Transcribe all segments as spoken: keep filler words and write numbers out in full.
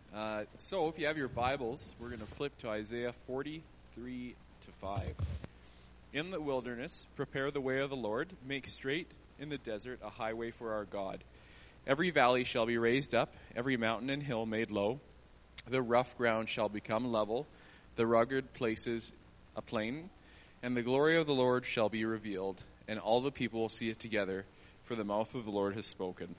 Uh, so, if you have your Bibles, we're going to flip to Isaiah forty-three to five. In the wilderness, prepare the way of the Lord, make straight in the desert a highway for our God. Every valley shall be raised up, every mountain and hill made low. The rough ground shall become level, the rugged places a plain, and the glory of the Lord shall be revealed, and all the people will see it together, for the mouth of the Lord has spoken.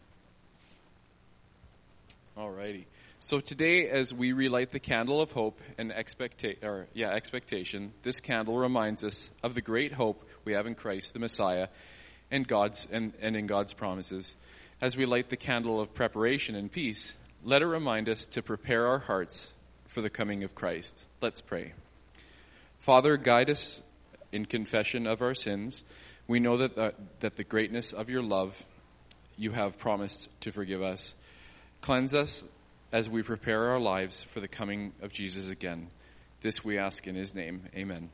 Alrighty. So today, as we relight the candle of hope and expecta- or, yeah, expectation, this candle reminds us of the great hope we have in Christ, the Messiah, and God's and, and in God's promises. As we light the candle of preparation and peace, let it remind us to prepare our hearts for the coming of Christ. Let's pray. Father, guide us in confession of our sins. We know that the, that the greatness of your love you have promised to forgive us. Cleanse us as we prepare our lives for the coming of Jesus again. This we ask in his name. Amen.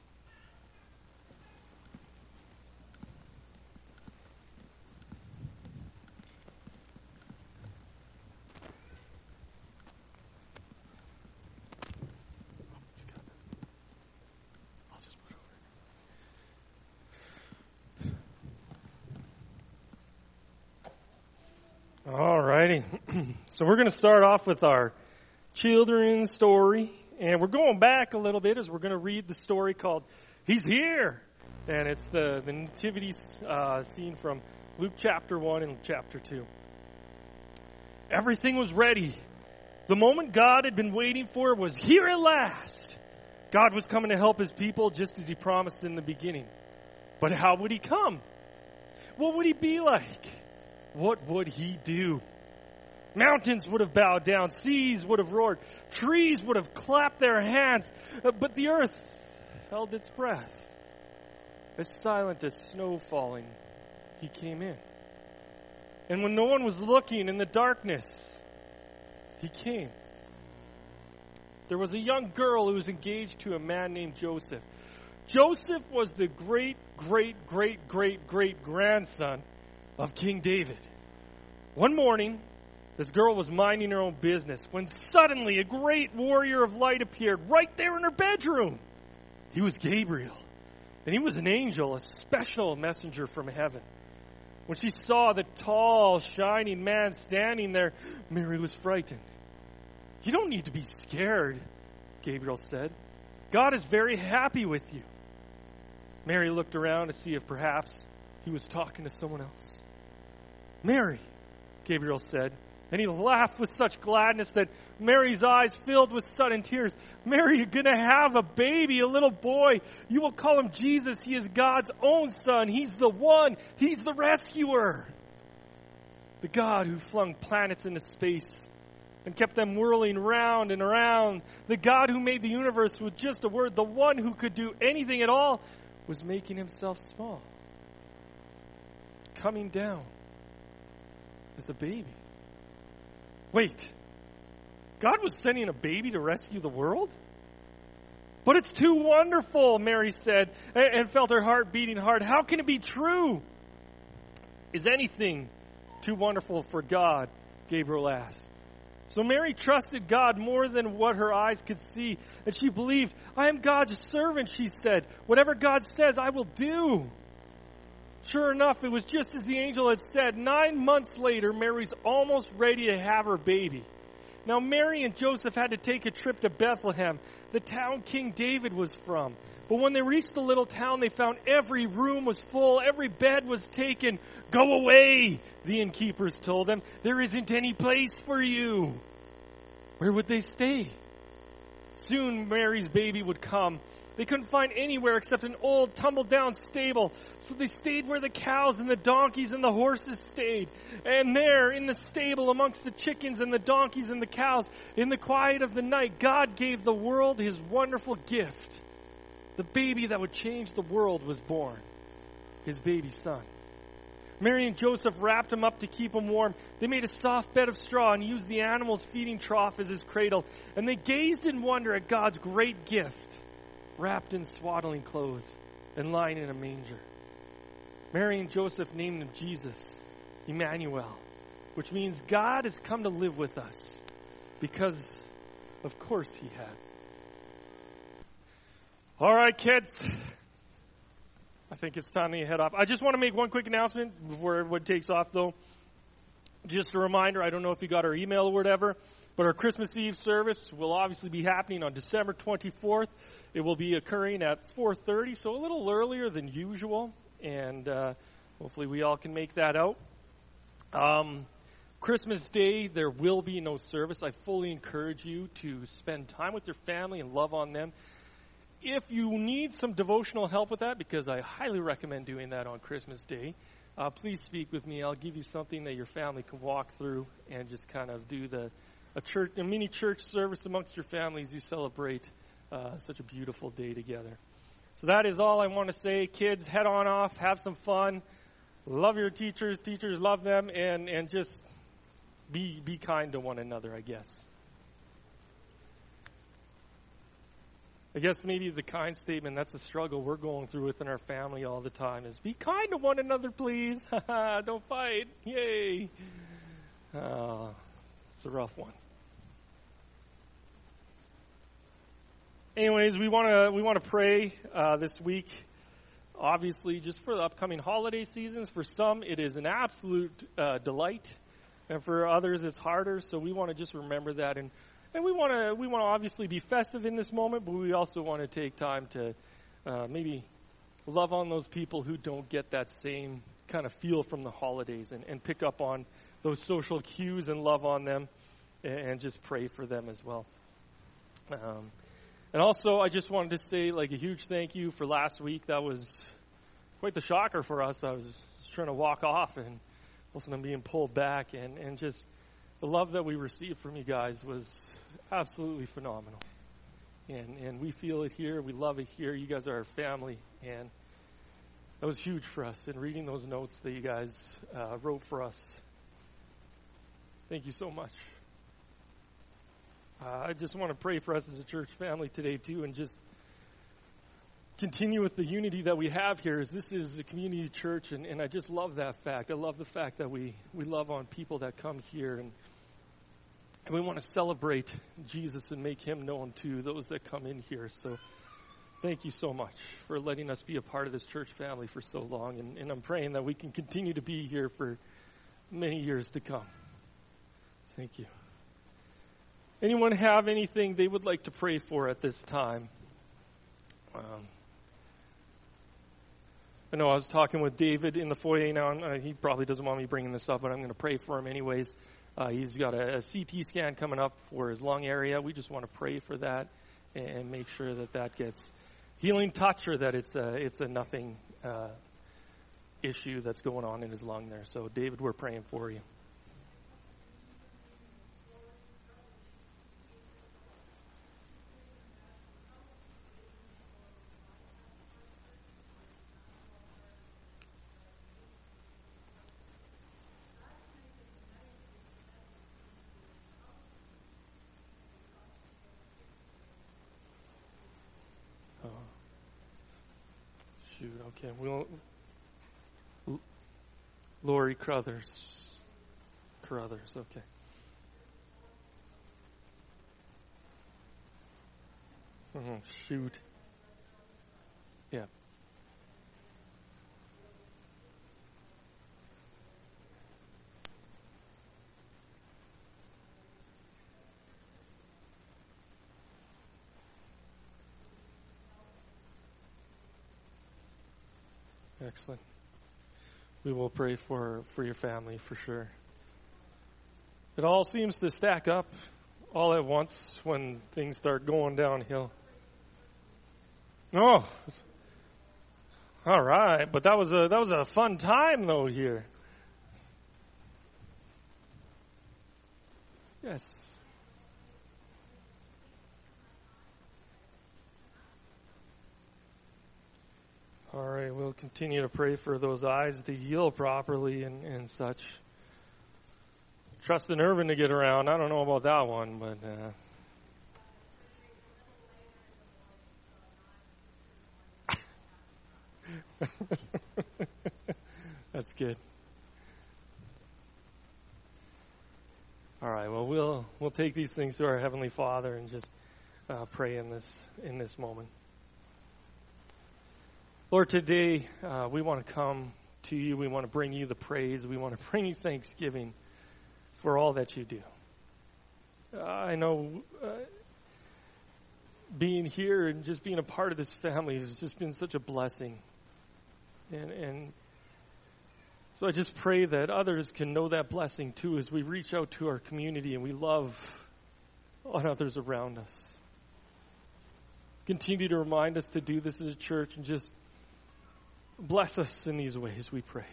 All righty. So we're going to start off with our children's story. And we're going back a little bit as we're going to read the story called He's Here. And it's the, the nativity uh, scene from Luke chapter one and chapter two. Everything was ready. The moment God had been waiting for was here at last. God was coming to help his people just as he promised in the beginning. But how would he come? What would he be like? What would he do? Mountains would have bowed down. Seas would have roared. Trees would have clapped their hands. But the earth held its breath. As silent as snow falling, he came in. And when no one was looking in the darkness, he came. There was a young girl who was engaged to a man named Joseph. Joseph was the great, great, great, great, great grandson of King David. One morning, this girl was minding her own business when suddenly a great warrior of light appeared right there in her bedroom. He was Gabriel, and he was an angel, a special messenger from heaven. When she saw the tall, shining man standing there, Mary was frightened. "You don't need to be scared," Gabriel said. "God is very happy with you." Mary looked around to see if perhaps he was talking to someone else. "Mary," Gabriel said, and he laughed with such gladness that Mary's eyes filled with sudden tears. "Mary, you're going to have a baby, a little boy. You will call him Jesus. He is God's own son. He's the one. He's the rescuer. The God who flung planets into space and kept them whirling round and around. The God who made the universe with just a word. The one who could do anything at all was making himself small. Coming down as a baby. Wait, God was sending a baby to rescue the world? But it's too wonderful," Mary said, and felt her heart beating hard. "How can it be true?" "Is anything too wonderful for God?" Gabriel asked. So Mary trusted God more than what her eyes could see, and she believed, "I am God's servant," she said. "Whatever God says, I will do." Sure enough, it was just as the angel had said. Nine months later, Mary's almost ready to have her baby. Now, Mary and Joseph had to take a trip to Bethlehem, the town King David was from. But when they reached the little town, they found every room was full, every bed was taken. "Go away," the innkeepers told them. "There isn't any place for you." Where would they stay? Soon Mary's baby would come. They couldn't find anywhere except an old, tumble-down stable. So they stayed where the cows and the donkeys and the horses stayed. And there, in the stable, amongst the chickens and the donkeys and the cows, in the quiet of the night, God gave the world his wonderful gift. The baby that would change the world was born, his baby son. Mary and Joseph wrapped him up to keep him warm. They made a soft bed of straw and used the animal's feeding trough as his cradle. And they gazed in wonder at God's great gift, wrapped in swaddling clothes and lying in a manger. Mary and Joseph named him Jesus, Emmanuel, which means God has come to live with us. Because, of course, he had. All right, kids. I think it's time to head off. I just want to make one quick announcement before everyone takes off, though. Just a reminder, I don't know if you got our email or whatever, but our Christmas Eve service will obviously be happening on December twenty-fourth. It will be occurring at four thirty, so a little earlier than usual, and uh, hopefully we all can make that out. Um, Christmas Day, there will be no service. I fully encourage you to spend time with your family and love on them. If you need some devotional help with that, because I highly recommend doing that on Christmas Day, uh, please speak with me. I'll give you something that your family can walk through and just kind of do the a church, a mini church service amongst your families. You celebrate uh, such a beautiful day together. So that is all I want to say. Kids, head on off, have some fun, love your teachers, teachers love them, and and just be be kind to one another, I guess. I guess maybe the kind statement, that's a struggle we're going through within our family all the time, is be kind to one another, please. Don't fight. Yay. Uh, it's a rough one. Anyways, we want to we want to pray uh, this week, obviously, just for the upcoming holiday seasons. For some, it is an absolute uh, delight, and for others, it's harder. So we want to just remember that, and and we want to we want to obviously be festive in this moment, but we also want to take time to uh, maybe love on those people who don't get that same kind of feel from the holidays, and, and pick up on those social cues and love on them, and, and just pray for them as well. Um, And also, I just wanted to say, like, a huge thank you for last week. That was quite the shocker for us. I was trying to walk off, and all of a sudden I'm being pulled back. And, and just the love that we received from you guys was absolutely phenomenal. And and we feel it here. We love it here. You guys are our family. And that was huge for us. And reading those notes that you guys uh, wrote for us, thank you so much. Uh, I just want to pray for us as a church family today, too, and just continue with the unity that we have here. As this is a community church, and, and I just love that fact. I love the fact that we, we love on people that come here, and, and we want to celebrate Jesus and make him known to those that come in here. So thank you so much for letting us be a part of this church family for so long, and, and I'm praying that we can continue to be here for many years to come. Thank you. Anyone have anything they would like to pray for at this time? Um, I know I was talking with David in the foyer now, and uh, he probably doesn't want me bringing this up, but I'm going to pray for him anyways. Uh, he's got a, a C T scan coming up for his lung area. We just want to pray for that and, and make sure that that gets healing touch, or that it's a, it's a nothing uh, issue that's going on in his lung there. So, David, we're praying for you. Shoot, okay. We'll, L- Lori Crothers. Crothers, okay. Oh, shoot. Yeah. Excellent. We will pray for, for your family for sure. It all seems to stack up all at once when things start going downhill. Oh, all right. But that was a that was a fun time though here. Yes. All right, we'll continue to pray for those eyes to heal properly and, and such. Trust in Irvin to get around. I don't know about that one, but uh... that's good. All right, well, we'll we'll take these things to our Heavenly Father and just uh, pray in this in this moment. Lord, today uh, we want to come to you. We want to bring you the praise. We want to bring you thanksgiving for all that you do. Uh, I know uh, being here and just being a part of this family has just been such a blessing. And, and so I just pray that others can know that blessing too as we reach out to our community and we love on others around us. Continue to remind us to do this as a church and just bless us in these ways, we pray.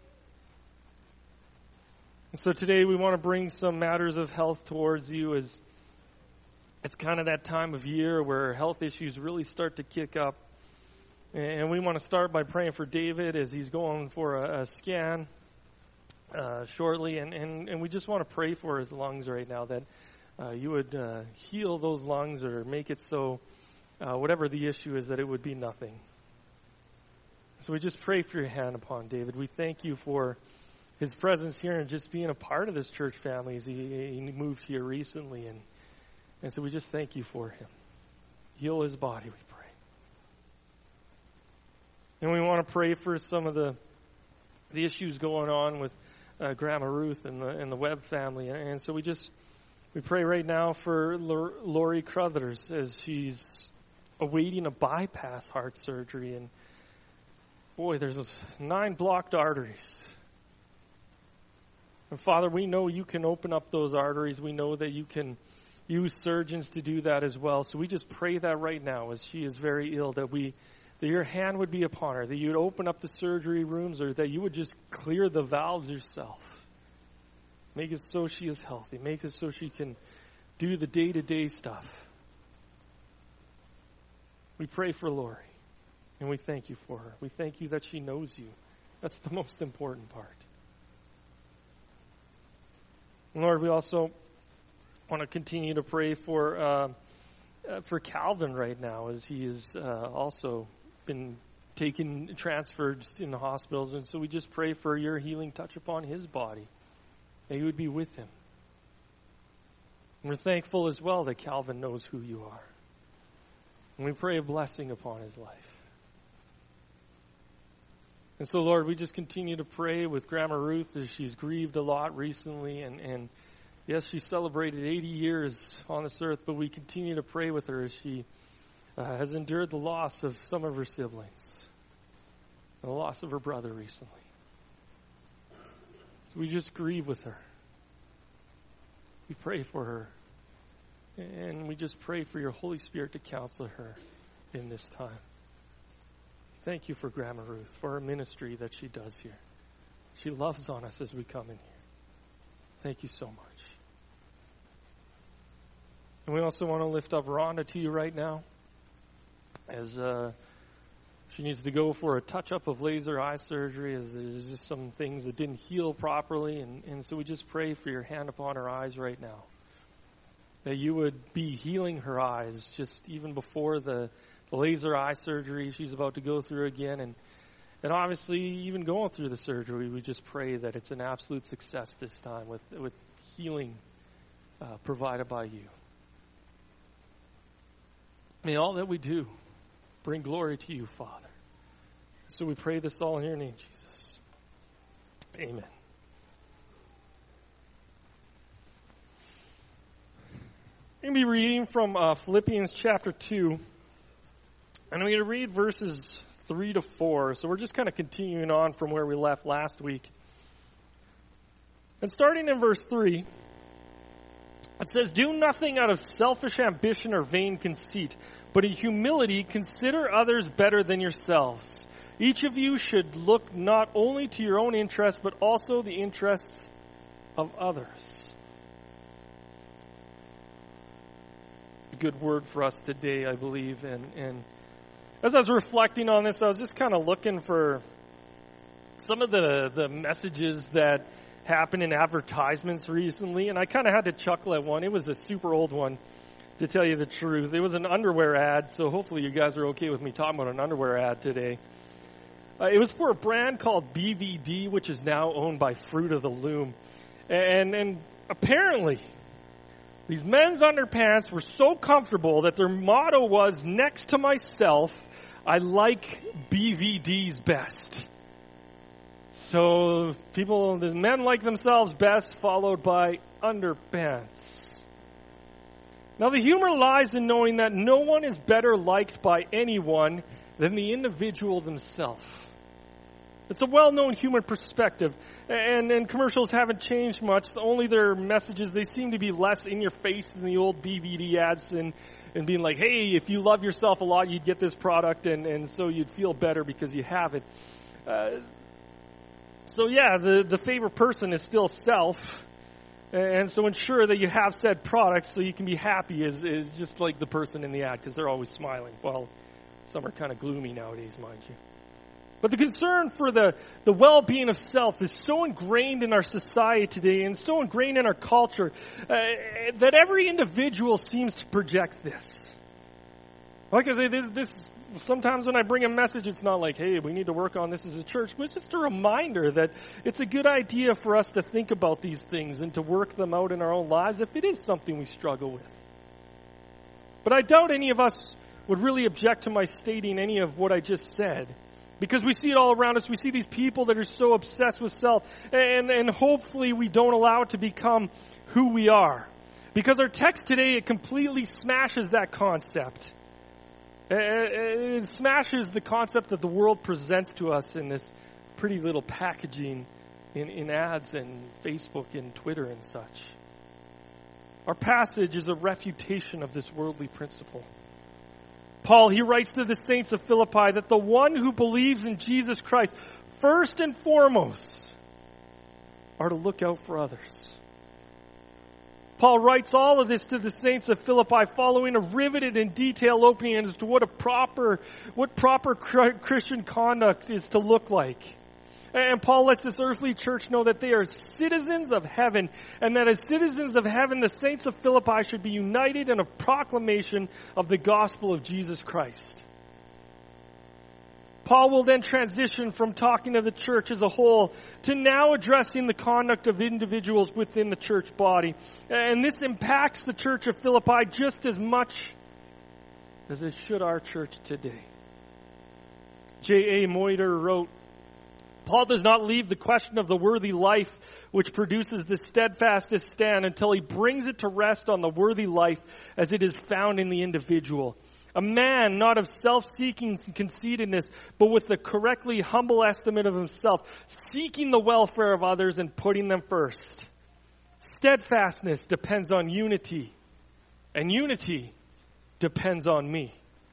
And so today we want to bring some matters of health towards you as it's kind of that time of year where health issues really start to kick up. And we want to start by praying for David as he's going for a, a scan uh, shortly. And, and, and we just want to pray for his lungs right now, that uh, you would uh, heal those lungs or make it so uh, whatever the issue is, that it would be nothing. So we just pray for your hand upon David. We thank you for his presence here and just being a part of this church family as he, he moved here recently. And, and so we just thank you for him. Heal his body, we pray. And we want to pray for some of the the issues going on with uh, Grandma Ruth and the and the Webb family. And, and so we just we pray right now for L- Lori Crothers as she's awaiting a bypass heart surgery. And boy, there's nine blocked arteries. And Father, we know you can open up those arteries. We know that you can use surgeons to do that as well. So we just pray that right now as she is very ill, that we that your hand would be upon her, that you would open up the surgery rooms, or that you would just clear the valves yourself. Make it so she is healthy. Make it so she can do the day-to-day stuff. We pray for Lori, and we thank you for her. We thank you that she knows you. That's the most important part. And Lord, we also want to continue to pray for uh, uh, for Calvin right now, as he is uh, also been taken, transferred in the hospitals. And so we just pray for your healing touch upon his body, that you would be with him. And we're thankful as well that Calvin knows who you are. And we pray a blessing upon his life. And so, Lord, we just continue to pray with Grandma Ruth as she's grieved a lot recently. And, and yes, she celebrated eighty years on this earth, but we continue to pray with her as she Uh, has endured the loss of some of her siblings, and the loss of her brother recently. So we just grieve with her. We pray for her. And we just pray for your Holy Spirit to counsel her in this time. Thank you for Grandma Ruth, for her ministry that she does here. She loves on us as we come in here. Thank you so much. And we also want to lift up Rhonda to you right now, as uh, she needs to go for a touch-up of laser eye surgery, as there's just some things that didn't heal properly. And, and so we just pray for your hand upon her eyes right now, that you would be healing her eyes just even before the, the laser eye surgery she's about to go through again. And, and obviously, even going through the surgery, we just pray that it's an absolute success this time with, with healing uh, provided by you. May all that we do bring glory to you, Father. So we pray this all in your name, Jesus. Amen. I'm going to be reading from uh, Philippians chapter two. And I'm going to read verses three to four. So we're just kind of continuing on from where we left last week. And starting in verse three, it says, "Do nothing out of selfish ambition or vain conceit, but in humility consider others better than yourselves. Each of you should look not only to your own interests, but also the interests of others." A good word for us today, I believe. And, and as I was reflecting on this, I was just kind of looking for some of the, the messages that happened in advertisements recently, and I kind of had to chuckle at one. It was a super old one, to tell you the truth. It was an underwear ad, so hopefully you guys are okay with me talking about an underwear ad today. Uh, it was for a brand called B V D, which is now owned by Fruit of the Loom. And, and apparently, These men's underpants were so comfortable that their motto was, next to myself, I like B V Ds best. So people, the men like themselves best, followed by underpants. Now the humor lies in knowing that no one is better liked by anyone than the individual themselves. It's a well-known human perspective, and, and commercials haven't changed much. Only their messages, they seem to be less in your face than the old B V D ads and, and being like, hey, if you love yourself a lot, you'd get this product, and, and so you'd feel better because you have it. Uh, so yeah, the, the favorite person is still self, and so ensure that you have said products so you can be happy is, is just like the person in the ad, because they're always smiling. Well, some are kind of gloomy nowadays, mind you. But the concern for the, the well-being of self is so ingrained in our society today and so ingrained in our culture uh, that every individual seems to project this. Like I say, this, this sometimes when I bring a message, it's not like, hey, we need to work on this as a church, but it's just a reminder that it's a good idea for us to think about these things and to work them out in our own lives if it is something we struggle with. But I doubt any of us would really object to my stating any of what I just said. Because we see it all around us. We see these people that are so obsessed with self. And, and hopefully we don't allow it to become who we are. Because our text today, it completely smashes that concept. It smashes the concept that the world presents to us in this pretty little packaging in, in ads and Facebook and Twitter and such. Our passage is a refutation of this worldly principle. Paul, he writes to the saints of Philippi that the one who believes in Jesus Christ, first and foremost, are to look out for others. Paul writes all of this to the saints of Philippi following a riveted and detailed opening as to what a proper, what proper Christian conduct is to look like. And Paul lets this earthly church know that they are citizens of heaven, and that as citizens of heaven, the saints of Philippi should be united in a proclamation of the gospel of Jesus Christ. Paul will then transition from talking to the church as a whole to now addressing the conduct of individuals within the church body. And this impacts the church of Philippi just as much as it should our church today. J A Moiter wrote, Paul does not leave the question of the worthy life which produces the steadfastest stand until he brings it to rest on the worthy life as it is found in the individual. A man not of self-seeking conceitedness, but with the correctly humble estimate of himself, seeking the welfare of others and putting them first. Steadfastness depends on unity, and unity depends on me.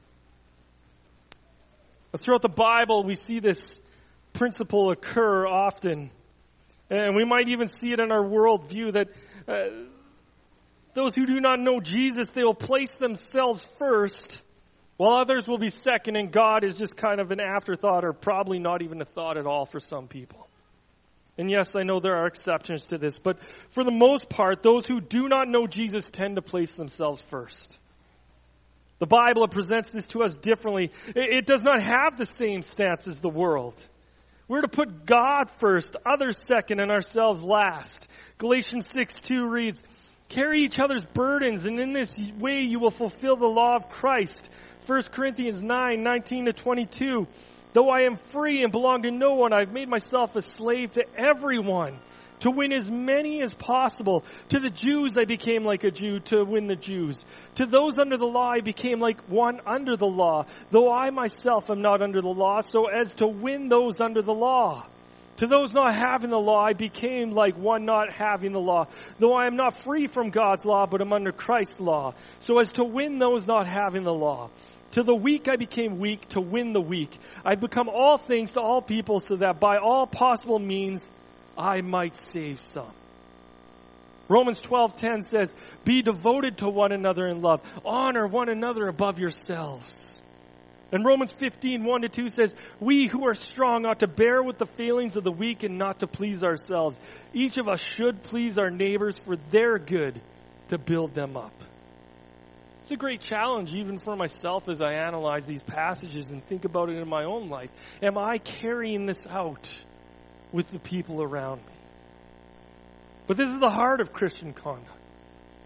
But throughout the Bible, we see this principle occur often. And we might even see it in our worldview that uh, those who do not know Jesus, they will place themselves first, while others will be second, and God is just kind of an afterthought or probably not even a thought at all for some people. And yes, I know there are exceptions to this, but for the most part, those who do not know Jesus tend to place themselves first. The Bible presents this to us differently. It does not have the same stance as the world. We're to put God first, others second, and ourselves last. Galatians six two reads, carry each other's burdens, and in this way you will fulfill the law of Christ. First Corinthians nine nineteen to twenty-two, though I am free and belong to no one, I've made myself a slave to everyone, to win as many as possible. To the Jews I became like a Jew to win the Jews. To those under the law I became like one under the law, though I myself am not under the law, so as to win those under the law. To those not having the law I became like one not having the law, though I am not free from God's law, but am under Christ's law, so as to win those not having the law. To the weak I became weak to win the weak. I become all things to all people, so that by all possible means I might save some. Romans twelve ten says, be devoted to one another in love. Honor one another above yourselves. And Romans fifteen one to two says, we who are strong ought to bear with the failings of the weak and not to please ourselves. Each of us should please our neighbors for their good, to build them up. It's a great challenge even for myself as I analyze these passages and think about it in my own life. Am I carrying this out with the people around me? But this is the heart of Christian conduct.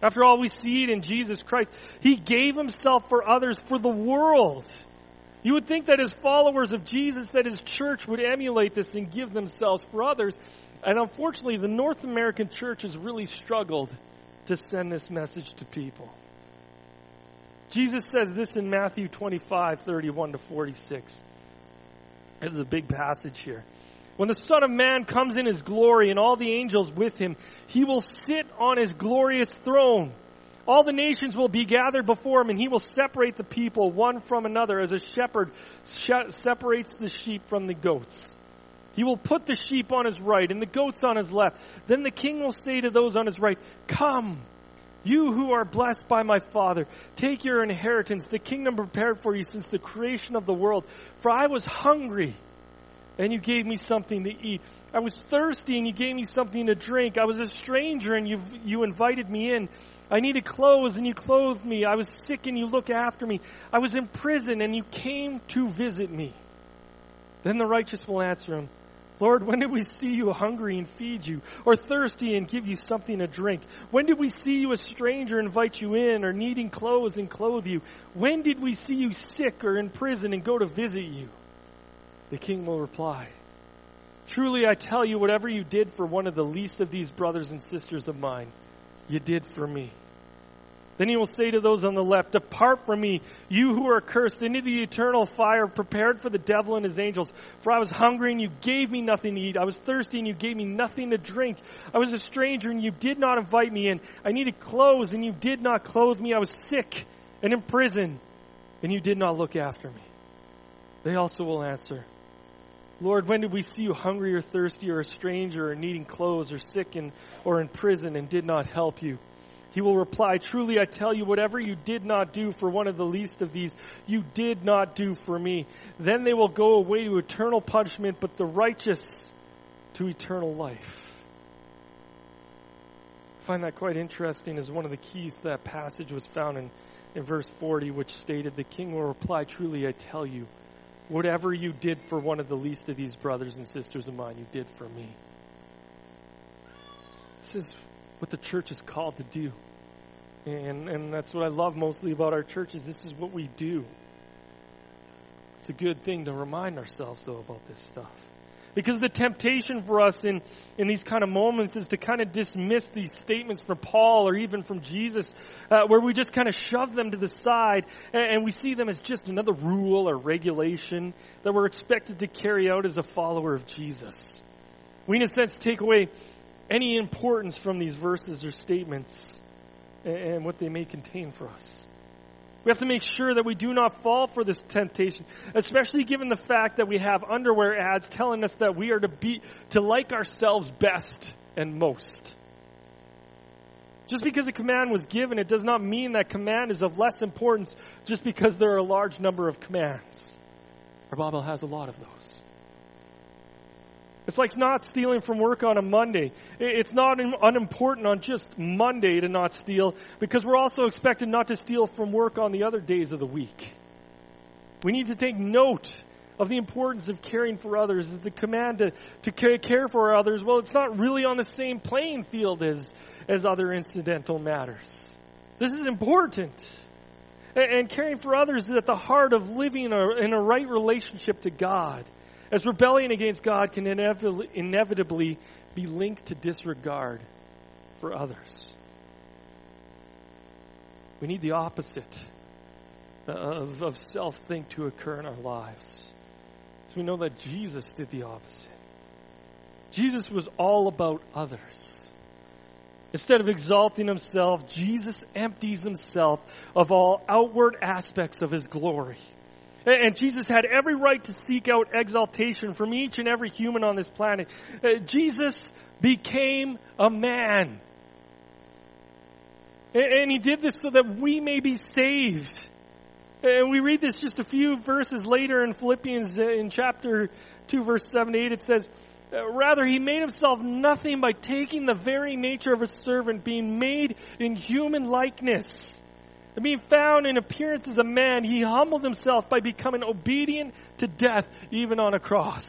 After all, we see it in Jesus Christ. He gave himself for others, for the world. You would think that as followers of Jesus, that his church would emulate this and give themselves for others. And unfortunately, the North American church has really struggled to send this message to people. Jesus says this in Matthew twenty-five, thirty-one to forty-six. This is a big passage here. When the Son of Man comes in his glory and all the angels with him, he will sit on his glorious throne. All the nations will be gathered before him, and he will separate the people one from another as a shepherd separates the sheep from the goats. He will put the sheep on his right and the goats on his left. Then the king will say to those on his right, "Come, you who are blessed by my Father, take your inheritance, the kingdom prepared for you since the creation of the world. For I was hungry, and you gave me something to eat. I was thirsty, and you gave me something to drink. I was a stranger, and you you invited me in. I needed clothes, and you clothed me. I was sick, and you looked after me. I was in prison, and you came to visit me." Then the righteous will answer him, "Lord, when did we see you hungry and feed you, or thirsty and give you something to drink? When did we see you a stranger and invite you in, or needing clothes and clothe you? When did we see you sick or in prison and go to visit you?" The king will reply, "Truly I tell you, whatever you did for one of the least of these brothers and sisters of mine, you did for me." Then he will say to those on the left, "Depart from me, you who are cursed, into the eternal fire prepared for the devil and his angels. For I was hungry, and you gave me nothing to eat. I was thirsty, and you gave me nothing to drink. I was a stranger, and you did not invite me in. I needed clothes, and you did not clothe me. I was sick and in prison, and you did not look after me." They also will answer, "Lord, when did we see you hungry or thirsty or a stranger or needing clothes or sick and, or in prison and did not help you?" He will reply, "Truly I tell you, whatever you did not do for one of the least of these, you did not do for me." Then they will go away to eternal punishment, but the righteous to eternal life. I find that quite interesting, as one of the keys to that passage was found in, in verse forty, which stated, "The king will reply, truly I tell you, whatever you did for one of the least of these brothers and sisters of mine, you did for me." This is what the church is called to do. And, and that's what I love mostly about our church, is this is what we do. It's a good thing to remind ourselves, though, about this stuff. Because the temptation for us in, in these kind of moments is to kind of dismiss these statements from Paul or even from Jesus, uh, where we just kind of shove them to the side and, and we see them as just another rule or regulation that we're expected to carry out as a follower of Jesus. We, in a sense, take away any importance from these verses or statements and, and what they may contain for us. We have to make sure that we do not fall for this temptation, especially given the fact that we have underwear ads telling us that we are to be, to like ourselves best and most. Just because a command was given, it does not mean that command is of less importance just because there are a large number of commands. Our Bible has a lot of those. It's like not stealing from work on a Monday. It's not unimportant on just Monday to not steal, because we're also expected not to steal from work on the other days of the week. We need to take note of the importance of caring for others. Is the command to, to care for others, well, it's not really on the same playing field as, as other incidental matters. This is important. And, and caring for others is at the heart of living a, in a right relationship to God, as rebellion against God can inevitably, inevitably be linked to disregard for others. We need the opposite of, of self-think to occur in our lives. So we know that Jesus did the opposite. Jesus was all about others. Instead of exalting himself, Jesus empties himself of all outward aspects of his glory. And Jesus had every right to seek out exaltation from each and every human on this planet. Uh, Jesus became a man. And he did this so that we may be saved. And we read this just a few verses later in Philippians uh, in chapter two, verse seven to eight. It says, "Rather, he made himself nothing by taking the very nature of a servant, being made in human likeness. And being found in appearance as a man, he humbled himself by becoming obedient to death, even on a cross."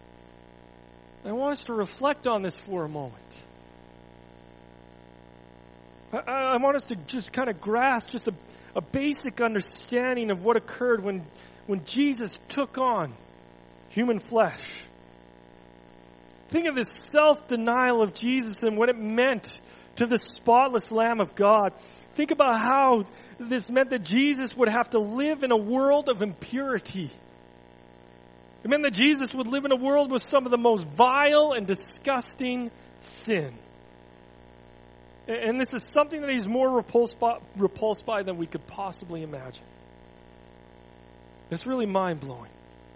I want us to reflect on this for a moment. I, I want us to just kind of grasp just a, a basic understanding of what occurred when, when Jesus took on human flesh. Think of this self-denial of Jesus and what it meant to the spotless Lamb of God. Think about how this meant that Jesus would have to live in a world of impurity. It meant that Jesus would live in a world with some of the most vile and disgusting sin. And this is something that he's more repulsed by, repulsed by than we could possibly imagine. It's really mind-blowing.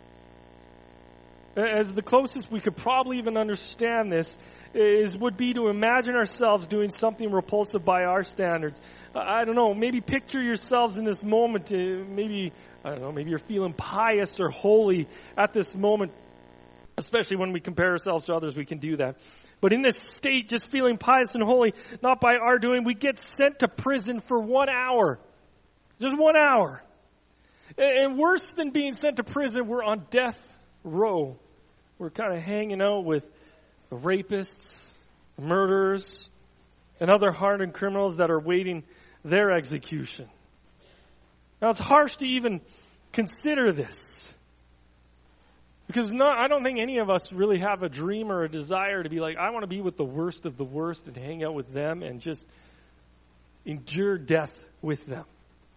As the closest we could probably even understand this is would be to imagine ourselves doing something repulsive by our standards. I don't know, maybe picture yourselves in this moment. Maybe, I don't know, maybe you're feeling pious or holy at this moment. Especially when we compare ourselves to others, we can do that. But in this state, just feeling pious and holy, not by our doing, we get sent to prison for one hour. Just one hour. And worse than being sent to prison, we're on death row. We're kind of hanging out with the rapists, the murderers, and other hardened criminals that are waiting their execution. Now, it's harsh to even consider this. Because not, I don't think any of us really have a dream or a desire to be like, I want to be with the worst of the worst and hang out with them and just endure death with them.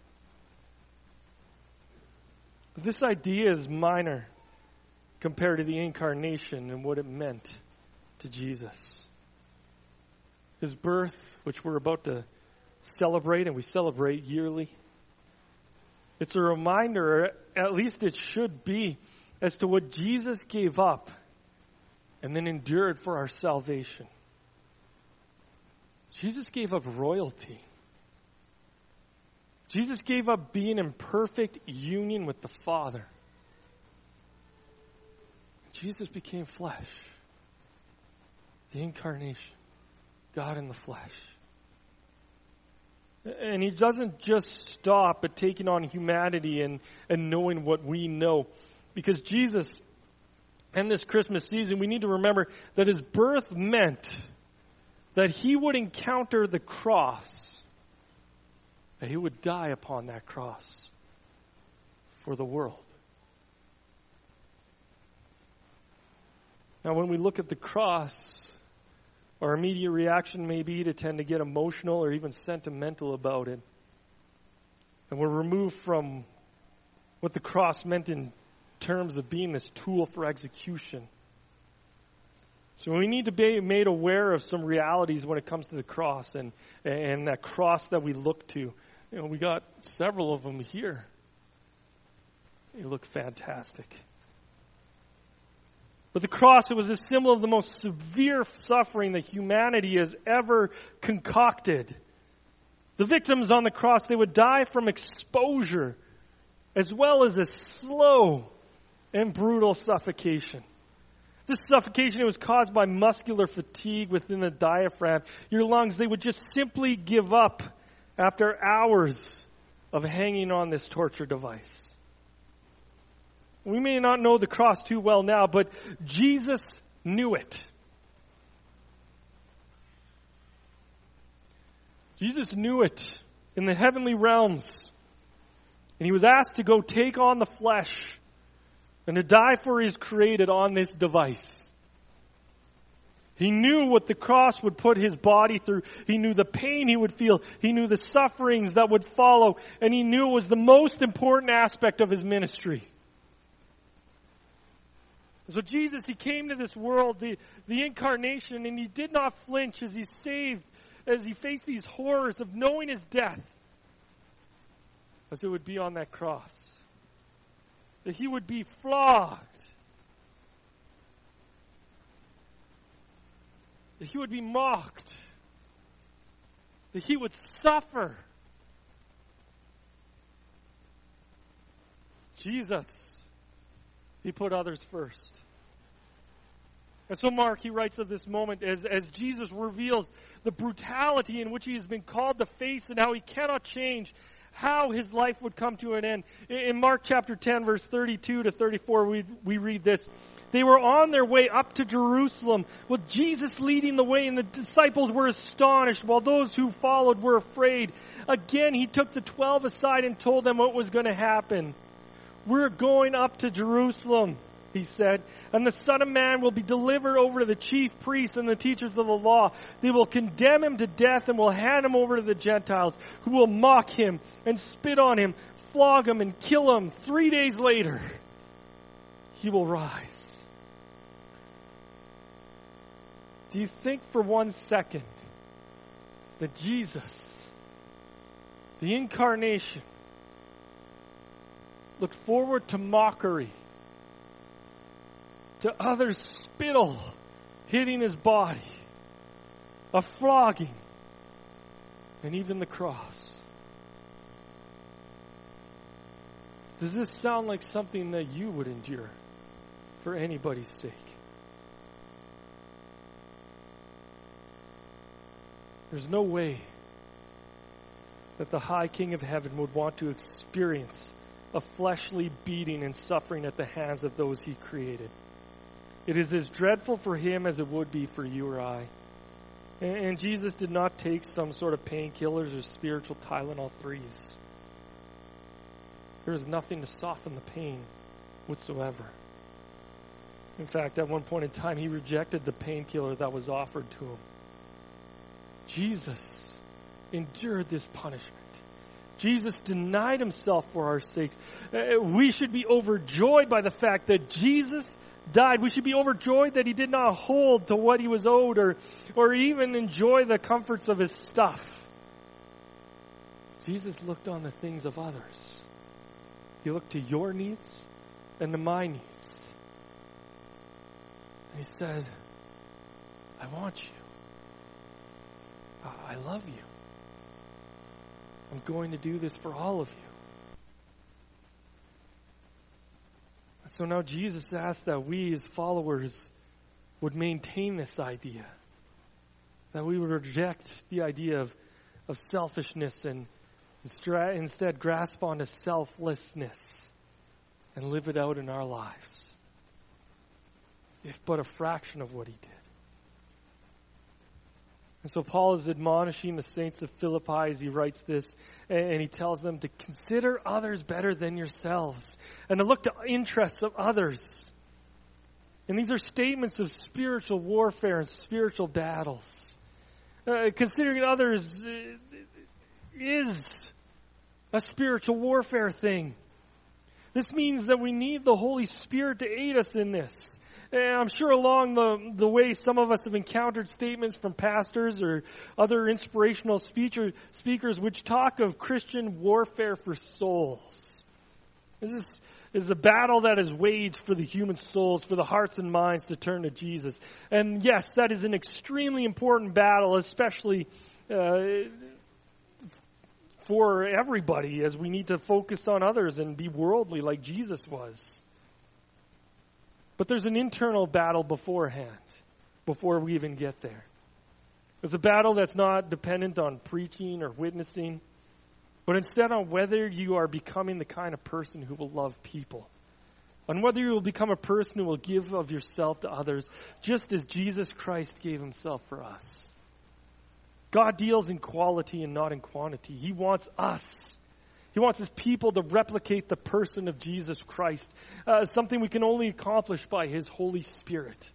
But this idea is minor compared to the incarnation and what it meant to Jesus. His birth, which we're about to celebrate, and we celebrate yearly. It's a reminder, at least it should be, as to what Jesus gave up and then endured for our salvation. Jesus gave up royalty. Jesus gave up being in perfect union with the Father. Jesus became flesh. The incarnation. God in the flesh. And he doesn't just stop at taking on humanity and, and knowing what we know. Because Jesus, and this Christmas season, we need to remember that his birth meant that he would encounter the cross. That he would die upon that cross for the world. Now, when we look at the cross, our immediate reaction may be to tend to get emotional or even sentimental about it. And we're removed from what the cross meant in terms of being this tool for execution. So we need to be made aware of some realities when it comes to the cross and, and that cross that we look to. You know, we got several of them here. They look fantastic. But the cross, it was a symbol of the most severe suffering that humanity has ever concocted. The victims on the cross, they would die from exposure as well as a slow and brutal suffocation. This suffocation, it was caused by muscular fatigue within the diaphragm. Your lungs, they would just simply give up after hours of hanging on this torture device. We may not know the cross too well now, but Jesus knew it. Jesus knew it in the heavenly realms. And he was asked to go take on the flesh and to die for his created on this device. He knew what the cross would put his body through. He knew the pain he would feel. He knew the sufferings that would follow. And he knew it was the most important aspect of his ministry. So Jesus, he came to this world, the, the incarnation, and he did not flinch as he saved, as he faced these horrors of knowing his death, as it would be on that cross. That he would be flogged. That he would be mocked. That he would suffer. Jesus, he put others first. And so Mark, he writes of this moment as, as Jesus reveals the brutality in which he has been called to face and how he cannot change, how his life would come to an end. In Mark chapter ten, verse thirty-two to thirty-four, we, we read this. They were on their way up to Jerusalem with Jesus leading the way, and the disciples were astonished while those who followed were afraid. Again, he took the twelve aside and told them what was going to happen. We're going up to Jerusalem, he said, and the Son of Man will be delivered over to the chief priests and the teachers of the law. They will condemn him to death and will hand him over to the Gentiles, who will mock him and spit on him, flog him and kill him. Three days later, he will rise. Do you think for one second that Jesus, the incarnation, looked forward to mockery, to others' spittle hitting his body, a flogging, and even the cross? Does this sound like something that you would endure for anybody's sake? There's no way that the high King of heaven would want to experience a fleshly beating and suffering at the hands of those he created. It is as dreadful for him as it would be for you or I. And, and Jesus did not take some sort of painkillers or spiritual Tylenol threes. There is nothing to soften the pain whatsoever. In fact, at one point in time, he rejected the painkiller that was offered to him. Jesus endured this punishment. Jesus denied himself for our sakes. Uh, we should be overjoyed by the fact that Jesus died. We should be overjoyed that he did not hold to what he was owed or, or even enjoy the comforts of his stuff. Jesus looked on the things of others. He looked to your needs and to my needs. And he said, I want you. I love you. I'm going to do this for all of you. So now Jesus asks that we as followers would maintain this idea. That we would reject the idea of, of selfishness and instead grasp onto selflessness and live it out in our lives. If but a fraction of what he did. And so Paul is admonishing the saints of Philippi as he writes this, and he tells them to consider others better than yourselves, and to look to interests of others. And these are statements of spiritual warfare and spiritual battles. Uh, considering others is a spiritual warfare thing. This means that we need the Holy Spirit to aid us in this. And I'm sure along the, the way some of us have encountered statements from pastors or other inspirational speaker, speakers which talk of Christian warfare for souls. This is, is a battle that is waged for the human souls, for the hearts and minds to turn to Jesus. And yes, that is an extremely important battle, especially uh, for everybody, as we need to focus on others and be worldly like Jesus was. But there's an internal battle beforehand, before we even get there. There's a battle that's not dependent on preaching or witnessing, but instead on whether you are becoming the kind of person who will love people, on whether you will become a person who will give of yourself to others, just as Jesus Christ gave himself for us. God deals in quality and not in quantity. He wants us. He wants his people to replicate the person of Jesus Christ, uh, something we can only accomplish by his Holy Spirit.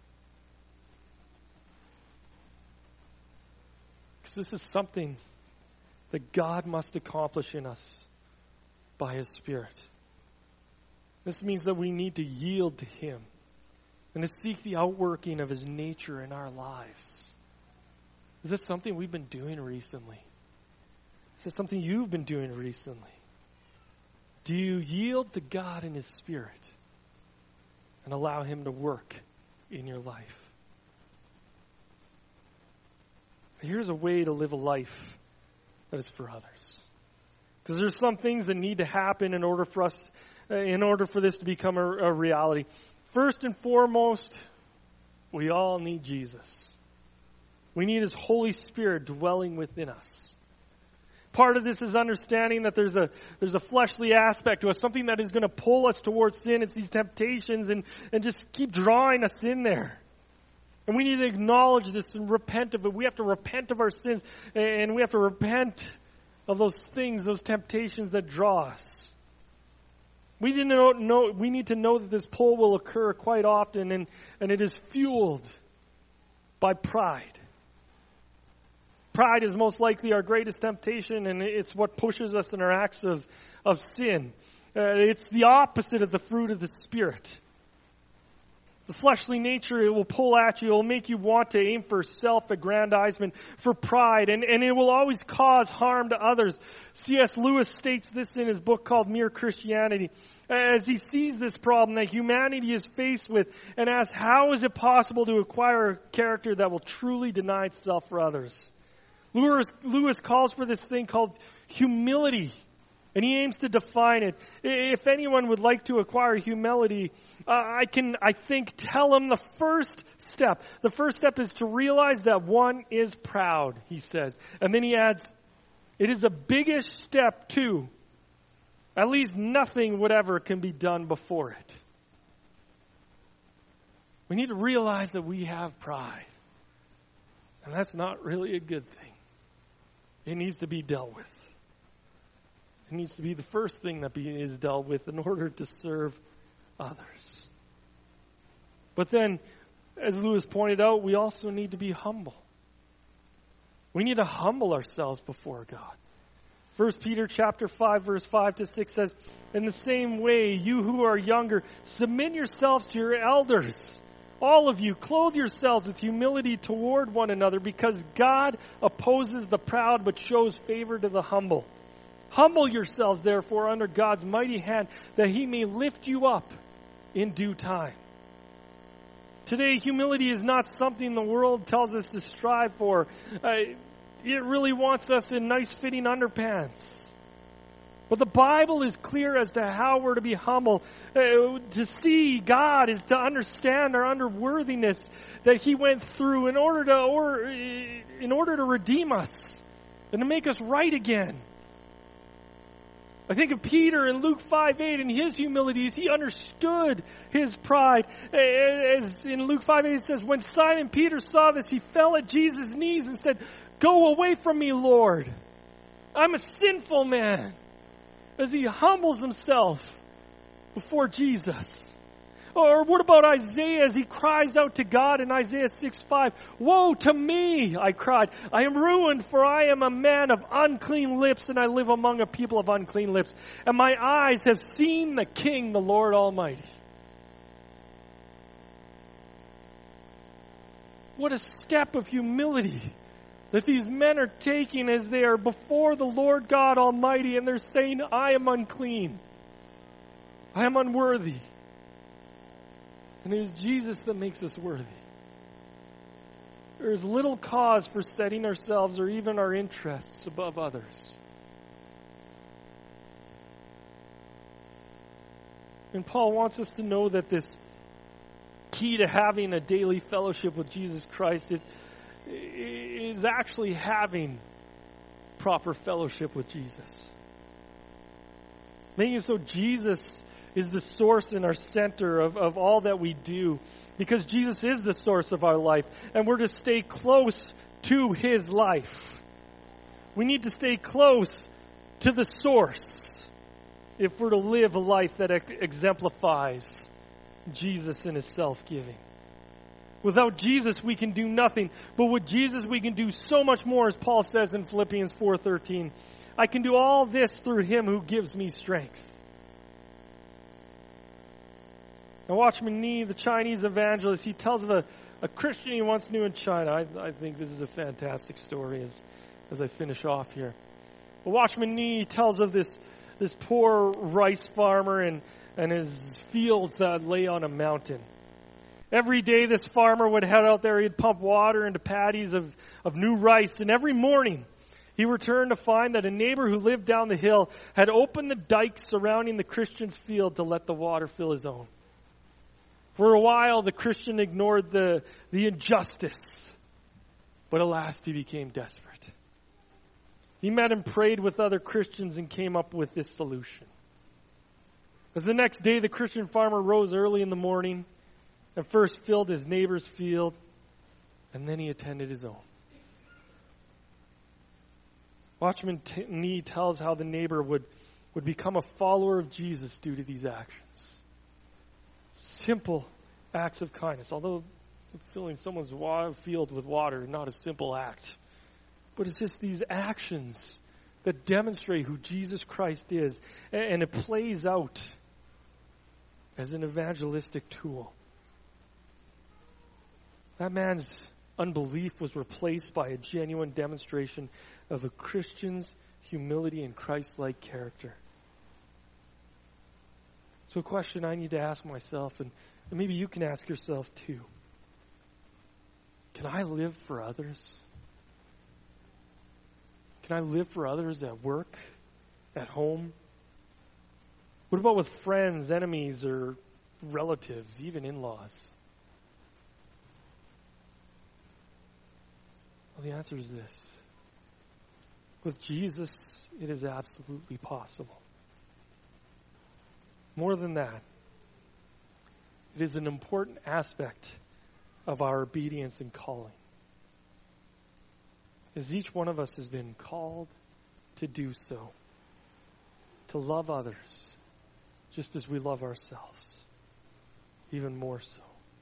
Because this is something that God must accomplish in us by his Spirit. This means that we need to yield to him and to seek the outworking of his nature in our lives. Is this something we've been doing recently? Is this something you've been doing recently? Do you yield to God and his Spirit and allow him to work in your life? Here's a way to live a life that is for others. Because there's some things that need to happen in order for us, uh, in order for this to become a, a reality. First and foremost, we all need Jesus. We need his Holy Spirit dwelling within us. Part of this is understanding that there's a there's a fleshly aspect to us, something that is going to pull us towards sin. It's these temptations and, and just keep drawing us in there. And we need to acknowledge this and repent of it. We have to repent of our sins, and we have to repent of those things, those temptations that draw us. We didn't know, know we need to know that this pull will occur quite often, and, and it is fueled by pride. Pride is most likely our greatest temptation, and it's what pushes us in our acts of, of sin. Uh, it's the opposite of the fruit of the Spirit. The fleshly nature, it will pull at you. It will make you want to aim for self-aggrandizement, for pride, and, and it will always cause harm to others. C S Lewis states this in his book called Mere Christianity. As he sees this problem that humanity is faced with and asks, how is it possible to acquire a character that will truly deny itself for others? Lewis, Lewis calls for this thing called humility, and he aims to define it. If anyone would like to acquire humility, uh, I can, I think, tell him the first step. The first step is to realize that one is proud, he says. And then he adds, it is a biggish step too. At least nothing whatever can be done before it. We need to realize that we have pride. And that's not really a good thing. It needs to be dealt with. It needs to be the first thing that be, is dealt with in order to serve others. But then, as Lewis pointed out, we also need to be humble. We need to humble ourselves before God. First Peter chapter five, verse five to six says, in the same way, you who are younger, submit yourselves to your elders. All of you, clothe yourselves with humility toward one another, because God opposes the proud but shows favor to the humble. Humble yourselves, therefore, under God's mighty hand, that he may lift you up in due time. Today, humility is not something the world tells us to strive for. Uh, it really wants us in nice fitting underpants. But the Bible is clear as to how we're to be humble. Uh, to see God is to understand our unworthiness that he went through in order to or in order to redeem us and to make us right again. I think of Peter in Luke five eight and his humility as he understood his pride. As in Luke five eight it says, when Simon Peter saw this, he fell at Jesus' knees and said, go away from me, Lord. I'm a sinful man. As he humbles himself before Jesus. Or what about Isaiah as he cries out to God in Isaiah six five? Woe to me, I cried. I am ruined, for I am a man of unclean lips, and I live among a people of unclean lips. And my eyes have seen the King, the Lord Almighty. What a step of humility that these men are taking as they are before the Lord God Almighty, and they're saying, I am unclean. I am unworthy. And it is Jesus that makes us worthy. There is little cause for setting ourselves or even our interests above others. And Paul wants us to know that this key to having a daily fellowship with Jesus Christ is is actually having proper fellowship with Jesus. Making it so Jesus is the source and our center of, of all that we do. Because Jesus is the source of our life. And we're to stay close to his life. We need to stay close to the source if we're to live a life that exemplifies Jesus in his self-giving. Without Jesus, we can do nothing. But with Jesus, we can do so much more, as Paul says in Philippians four thirteen. I can do all this through him who gives me strength. Now, Watchman Nee, the Chinese evangelist, he tells of a, a Christian he once knew in China. I, I think this is a fantastic story as, as I finish off here. But Watchman Nee tells of this, this poor rice farmer and, and his fields that lay on a mountain. Every day this farmer would head out there, he'd pump water into paddies of, of new rice, and every morning he returned to find that a neighbor who lived down the hill had opened the dike surrounding the Christian's field to let the water fill his own. For a while the Christian ignored the, the injustice, but at last he became desperate. He met and prayed with other Christians and came up with this solution. As the next day, the Christian farmer rose early in the morning and first filled his neighbor's field, and then he attended his own. Watchman T- Nee tells how the neighbor would, would become a follower of Jesus due to these actions. Simple acts of kindness, although filling someone's wa- field with water is not a simple act. But it's just these actions that demonstrate who Jesus Christ is. And it plays out as an evangelistic tool. That man's unbelief was replaced by a genuine demonstration of a Christian's humility and Christ-like character. So a question I need to ask myself, and maybe you can ask yourself too. Can I live for others? Can I live for others at work, at home? What about with friends, enemies, or relatives, even in-laws? Well, the answer is this. With Jesus, it is absolutely possible. More than that, it is an important aspect of our obedience and calling. As each one of us has been called to do so, to love others just as we love ourselves, even more so.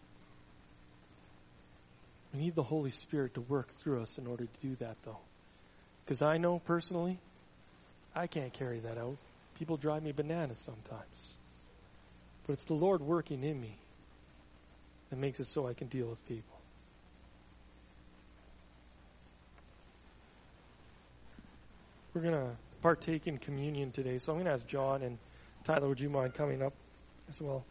We need the Holy Spirit to work through us in order to do that, though. Because I know personally, I can't carry that out. People drive me bananas sometimes. But it's the Lord working in me that makes it so I can deal with people. We're going to partake in communion today, so I'm going to ask John and Tyler, would you mind coming up as well?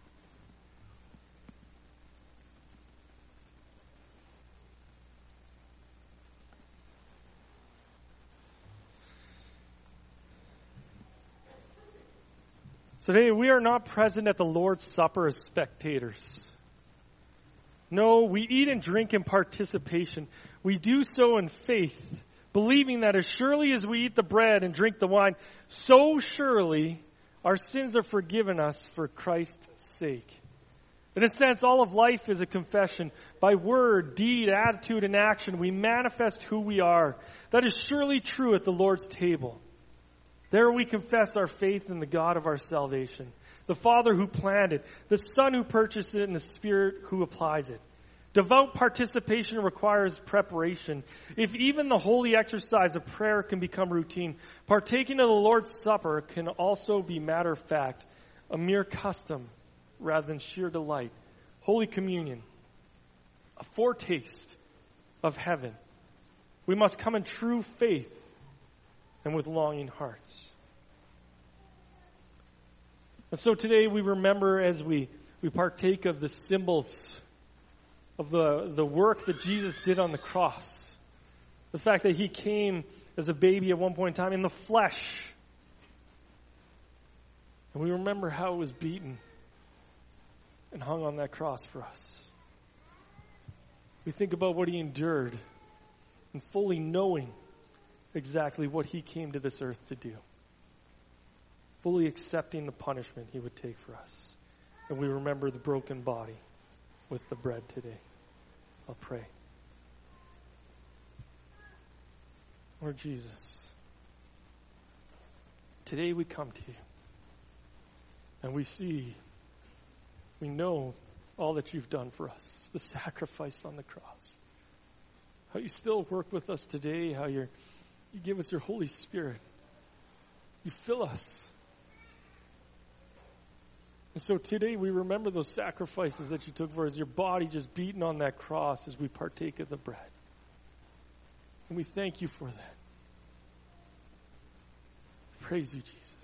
So today we are not present at the Lord's Supper as spectators. No, we eat and drink in participation. We do so in faith, believing that as surely as we eat the bread and drink the wine, so surely our sins are forgiven us for Christ's sake. In a sense, all of life is a confession. By word, deed, attitude, and action, we manifest who we are. That is surely true at the Lord's table. There we confess our faith in the God of our salvation, the Father who planned it, the Son who purchased it, and the Spirit who applies it. Devout participation requires preparation. If even the holy exercise of prayer can become routine, partaking of the Lord's Supper can also be matter of fact, a mere custom rather than sheer delight. Holy Communion, a foretaste of heaven. We must come in true faith and with longing hearts. And so today we remember as we, we partake of the symbols of the, the work that Jesus did on the cross. The fact that he came as a baby at one point in time in the flesh. And we remember how it was beaten and hung on that cross for us. We think about what he endured and fully knowing exactly what he came to this earth to do. Fully accepting the punishment he would take for us. And we remember the broken body with the bread today. I'll pray. Lord Jesus, today we come to you and we see, we know all that you've done for us, the sacrifice on the cross. How you still work with us today, how you're You give us your Holy Spirit. You fill us. And so today we remember those sacrifices that you took for us, your body just beaten on that cross as we partake of the bread. And we thank you for that. Praise you, Jesus.